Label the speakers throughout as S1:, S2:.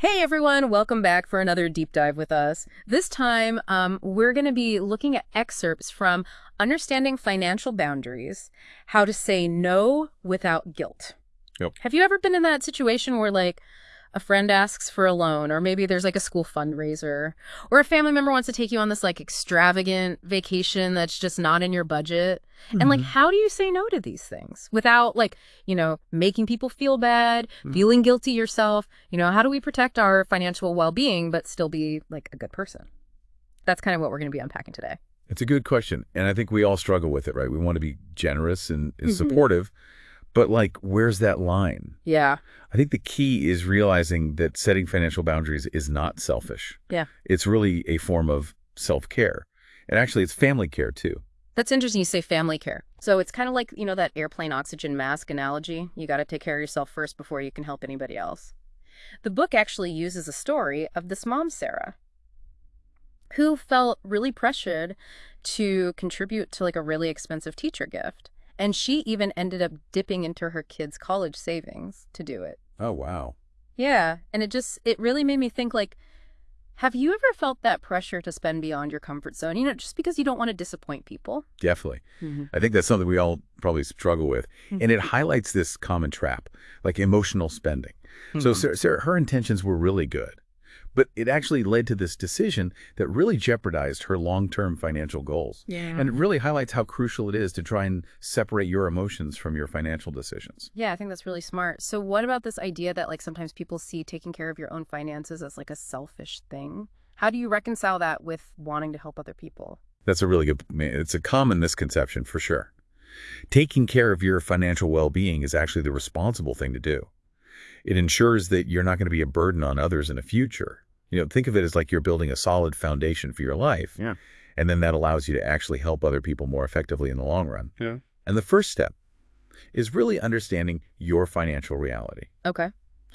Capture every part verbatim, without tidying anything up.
S1: Hey everyone, welcome back for another deep dive with us. This time, um, we're going to be looking at excerpts from Understanding Financial Boundaries, How to Say No Without Guilt.
S2: Yep.
S1: Have you ever been in that situation where like a friend asks for a loan, or maybe there's like a school fundraiser, or a family member wants to take you on this like extravagant vacation that's just not in your budget?
S2: Mm-hmm.
S1: And like, how do you say no to these things without like, you know, making people feel bad,
S2: Mm-hmm.
S1: feeling guilty yourself? You know, how do we protect our financial well-being but still be like a good person? That's kind of what we're going to be unpacking today.
S2: It's a good question. And I think we all struggle with it, right? We want to be generous and, and
S1: Mhm.
S2: supportive, but like, where's that line?
S1: Yeah.
S2: I think the key is realizing that setting financial boundaries is not selfish.
S1: Yeah.
S2: It's really a form of self-care. And actually, it's family care too.
S1: That's interesting you say family care. So it's kind of like, you know, that airplane oxygen mask analogy. You got to take care of yourself first before you can help anybody else. The book actually uses a story of this mom, Sarah, who felt really pressured to contribute to like a really expensive teacher gift. And she even ended up dipping into her kids' college savings to do it.
S2: Oh, wow.
S1: Yeah. And it just, it really made me think like, have you ever felt that pressure to spend beyond your comfort zone? You know, just because you don't want to disappoint people?
S2: Definitely.
S1: Mm-hmm.
S2: I think that's something we all probably struggle with.
S1: Mhm.
S2: And it highlights this common trap, like emotional spending. So
S1: Mhm.
S2: Sarah, Sarah, her intentions were really good, but it actually led to this decision that really jeopardized her long-term financial goals.
S1: Yeah.
S2: And it really highlights how crucial it is to try and separate your emotions from your financial decisions.
S1: Yeah, I think that's really smart. So what about this idea that like sometimes people see taking care of your own finances as like a selfish thing? How do you reconcile that with wanting to help other people?
S2: That's a really good, it's a common misconception for sure. Taking care of your financial well-being is actually the responsible thing to do. It ensures that you're not going to be a burden on others in the future. You know, think of it as like you're building a solid foundation for your life.
S3: Yeah.
S2: And then that allows you to actually help other people more effectively in the long run.
S3: Yeah.
S2: And the first step is really understanding your financial reality.
S1: Okay.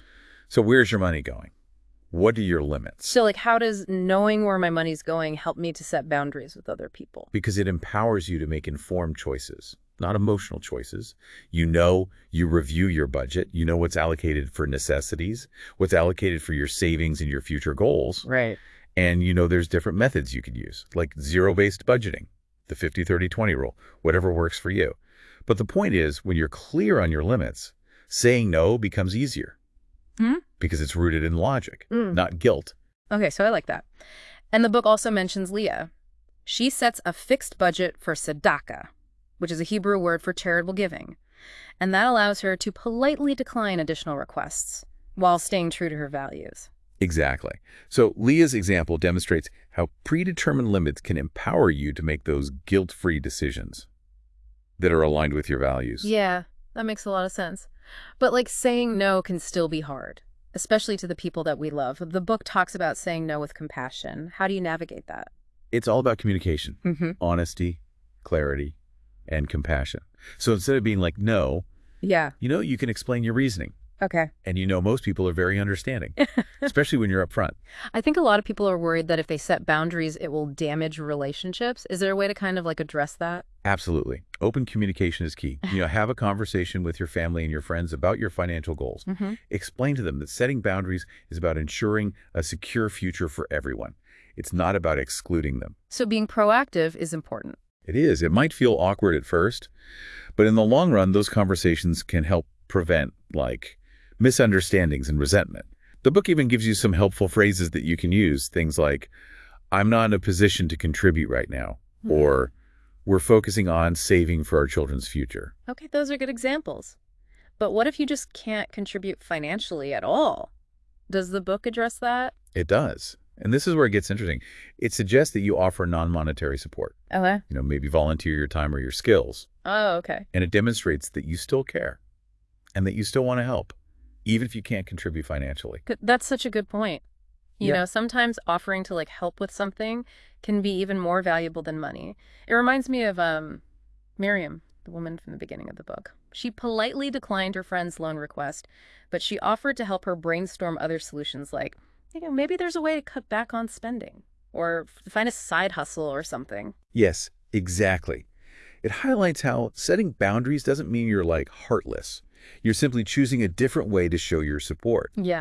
S2: So where's your money going? What are your limits?
S1: So like how does knowing where my money's going help me to set boundaries with other people?
S2: Because it empowers you to make informed choices, not emotional choices. You know, you review your budget. You know what's allocated for necessities, what's allocated for your savings and your future goals.
S1: Right.
S2: And you know there's different methods you could use, like zero-based budgeting, the fifty thirty twenty rule, whatever works for you. But the point is, when you're clear on your limits, saying no becomes easier
S1: Hmm?
S2: because it's rooted in logic,
S1: Mm.
S2: not guilt.
S1: Okay, so I like that. And the book also mentions Leah. She sets a fixed budget for tzedakah, which is a Hebrew word for charitable giving. And that allows her to politely decline additional requests while staying true to her values.
S2: Exactly. So Leah's example demonstrates how predetermined limits can empower you to make those guilt-free decisions that are aligned with your values.
S1: Yeah, that makes a lot of sense. But like saying no can still be hard, especially to the people that we love. The book talks about saying no with compassion. How do you navigate that?
S2: It's all about communication,
S1: Mm-hmm.
S2: honesty, clarity, and compassion. So instead of being like, no,
S1: Yeah.
S2: you know, you can explain your reasoning.
S1: Okay.
S2: And you know most people are very understanding, especially when you're upfront.
S1: I think a lot of people are worried that if they set boundaries, it will damage relationships. Is there a way to kind of like address that?
S2: Absolutely. Open communication is key. You know, have a conversation with your family and your friends about your financial goals.
S1: Mm-hmm.
S2: Explain to them that setting boundaries is about ensuring a secure future for everyone. It's not about excluding them.
S1: So being proactive is important.
S2: It is. It might feel awkward at first, but in the long run, those conversations can help prevent, like, misunderstandings and resentment. The book even gives you some helpful phrases that you can use. Things like, I'm not in a position to contribute right now,
S1: Hmm.
S2: or we're focusing on saving for our children's future.
S1: Okay, those are good examples. But what if you just can't contribute financially at all? Does the book address that?
S2: It does. And this is where it gets interesting. It suggests that you offer non-monetary support.
S1: Okay.
S2: You know, maybe volunteer your time or your skills.
S1: Oh, okay.
S2: And it demonstrates that you still care and that you still want to help, even if you can't contribute financially.
S1: Good. That's such a good point. You
S2: Yeah.
S1: know, sometimes offering to like help with something can be even more valuable than money. It reminds me of um, Miriam, the woman from the beginning of the book. She politely declined her friend's loan request, but she offered to help her brainstorm other solutions like, you know, maybe there's a way to cut back on spending or f- find a side hustle or something.
S2: Yes, exactly. It highlights how setting boundaries doesn't mean you're like heartless. You're simply choosing a different way to show your support.
S1: Yeah.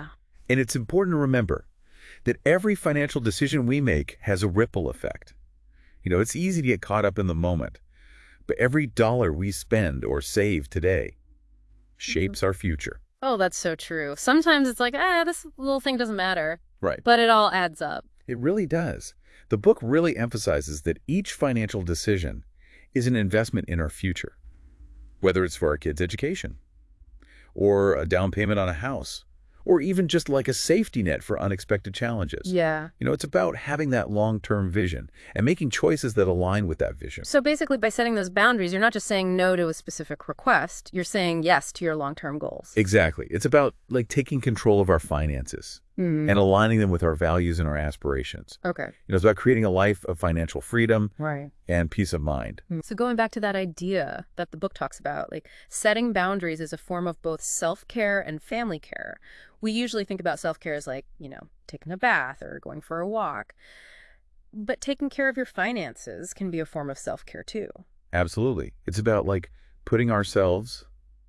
S2: And it's important to remember that every financial decision we make has a ripple effect. You know, it's easy to get caught up in the moment, but every dollar we spend or save today shapes our future.
S1: Oh, that's so true. Sometimes it's like, ah, this little thing doesn't matter,
S2: Right.
S1: but it all adds up.
S2: It really does. The book really emphasizes that each financial decision is an investment in our future, whether it's for our kids' education, or a down payment on a house, or even just like a safety net for unexpected challenges.
S1: Yeah.
S2: You know, it's about having that long-term vision and making choices that align with that vision.
S1: So basically, by setting those boundaries, you're not just saying no to a specific request, you're saying yes to your long-term goals.
S2: Exactly. It's about like taking control of our finances
S1: Mm.
S2: and aligning them with our values and our aspirations.
S1: Okay.
S2: You know, it's about creating a life of financial freedom
S1: Right.
S2: and peace of mind.
S1: So going back to that idea that the book talks about, like setting boundaries is a form of both self-care and family care. We usually think about self-care as like, you know, taking a bath or going for a walk. But taking care of your finances can be a form of self-care too.
S2: Absolutely. It's about like putting ourselves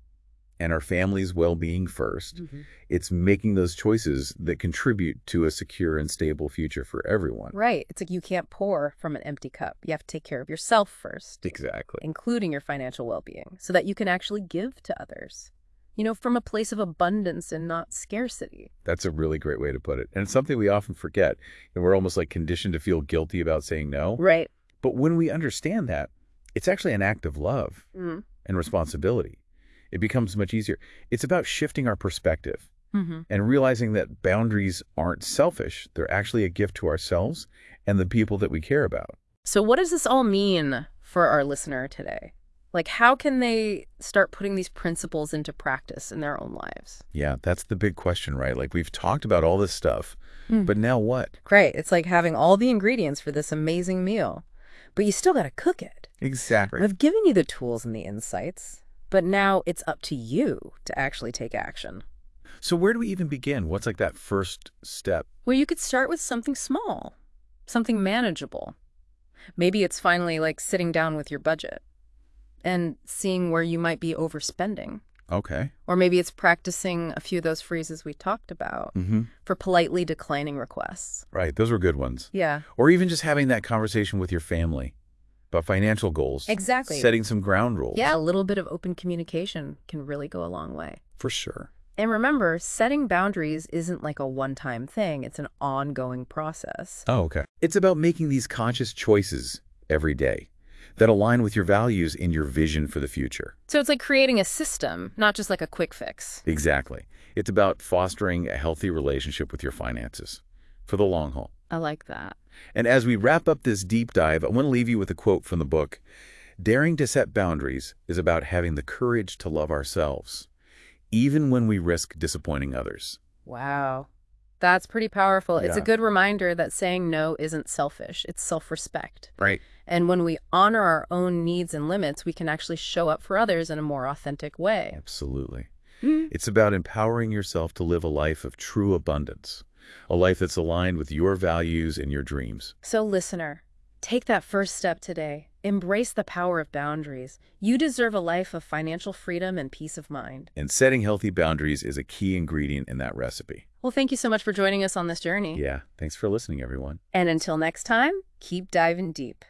S2: and our family's well-being first.
S1: Mm-hmm.
S2: It's making those choices that contribute to a secure and stable future for everyone.
S1: Right. It's like you can't pour from an empty cup. You have to take care of yourself first,
S2: Exactly.
S1: including your financial well-being, so that you can actually give to others. You know, from a place of abundance and not scarcity.
S2: That's a really great way to put it. And it's something we often forget. And we're almost like conditioned to feel guilty about saying no.
S1: Right.
S2: But when we understand that, it's actually an act of love
S1: Mm-hmm.
S2: and responsibility. It becomes much easier. It's about shifting our perspective
S1: Mm-hmm.
S2: and realizing that boundaries aren't selfish. They're actually a gift to ourselves and the people that we care about.
S1: So what does this all mean for our listener today? Like, how can they start putting these principles into practice in their own lives?
S2: Yeah, that's the big question, right? Like we've talked about all this stuff,
S1: Mm.
S2: but now what?
S1: Great. It's like having all the ingredients for this amazing meal, but you still got to cook it.
S2: Exactly.
S1: I've given you the tools and the insights, but now it's up to you to actually take action.
S2: So where do we even begin? What's like that first step?
S1: Well, you could start with something small, something manageable. Maybe it's finally like sitting down with your budget and seeing where you might be overspending.
S2: Okay.
S1: Or maybe it's practicing a few of those phrases we talked about
S2: Mm-hmm.
S1: for politely declining requests.
S2: Right. Those were good ones.
S1: Yeah.
S2: Or even just having that conversation with your family about financial goals.
S1: Exactly.
S2: Setting some ground rules.
S1: Yeah, a little bit of open communication can really go a long way.
S2: For sure.
S1: And remember, setting boundaries isn't like a one-time thing. It's an ongoing process.
S2: Oh, okay. It's about making these conscious choices every day that align with your values and your vision for the future.
S1: So it's like creating a system, not just like a quick fix.
S2: Exactly. It's about fostering a healthy relationship with your finances for the long haul.
S1: I like that.
S2: And as we wrap up this deep dive, I want to leave you with a quote from the book. Daring to set boundaries is about having the courage to love ourselves, even when we risk disappointing others.
S1: Wow. That's pretty powerful. It's a
S2: Yeah.
S1: good reminder that saying no isn't selfish. It's self-respect.
S2: Right.
S1: And when we honor our own needs and limits, we can actually show up for others in a more authentic way.
S2: Absolutely.
S1: Mm.
S2: It's about empowering yourself to live a life of true abundance, a life that's aligned with your values and your dreams.
S1: So listener, take that first step today. Embrace the power of boundaries. You deserve a life of financial freedom and peace of mind.
S2: And setting healthy boundaries is a key ingredient in that recipe.
S1: Well, thank you so much for joining us on this journey.
S2: Yeah. Thanks for listening, everyone.
S1: And until next time, keep diving deep.